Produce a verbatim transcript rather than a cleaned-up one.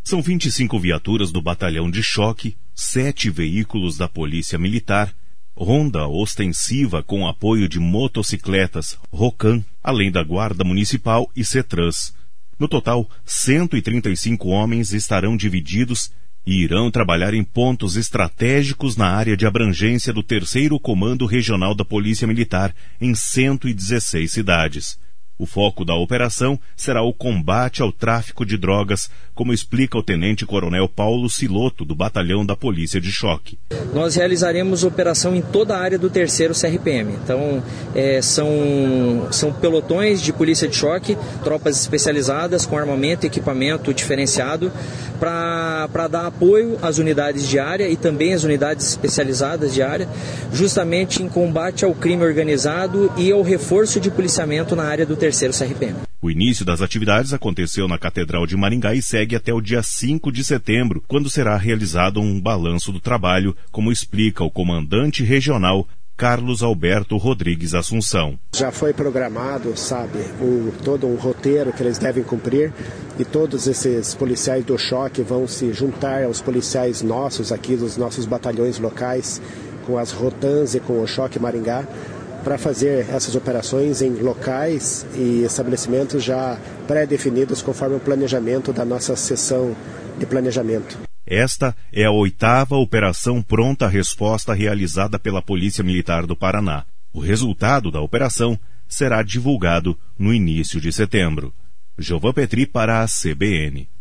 São vinte e cinco viaturas do Batalhão de Choque, sete veículos da Polícia Militar, ronda ostensiva com apoio de motocicletas Rocan, além da Guarda Municipal e CETRANS. No total, cento e trinta e cinco homens estarão divididos e irão trabalhar em pontos estratégicos na área de abrangência do terceiro Comando Regional da Polícia Militar, em cento e dezesseis cidades. O foco da operação será o combate ao tráfico de drogas, como explica o Tenente-Coronel Paulo Siloto, do Batalhão da Polícia de Choque. Nós realizaremos operação em toda a área do terceiro C R P M. Então, é, são, são pelotões de polícia de choque, tropas especializadas com armamento e equipamento diferenciado para dar apoio às unidades de área e também às unidades especializadas de área, justamente em combate ao crime organizado e ao reforço de policiamento na área do terceiro C R P M. O início das atividades aconteceu na Catedral de Maringá e segue até o dia cinco de setembro, quando será realizado um balanço do trabalho, como explica o comandante regional Carlos Alberto Rodrigues Assunção. Já foi programado, sabe, um, todo um roteiro que eles devem cumprir, e todos esses policiais do choque vão se juntar aos policiais nossos aqui dos nossos batalhões locais, com as Rotans e com o Choque Maringá, para fazer essas operações em locais e estabelecimentos já pré-definidos conforme o planejamento da nossa seção de planejamento. Esta é a oitava operação pronta resposta realizada pela Polícia Militar do Paraná. O resultado da operação será divulgado no início de setembro. Jovan Petri para a C B N.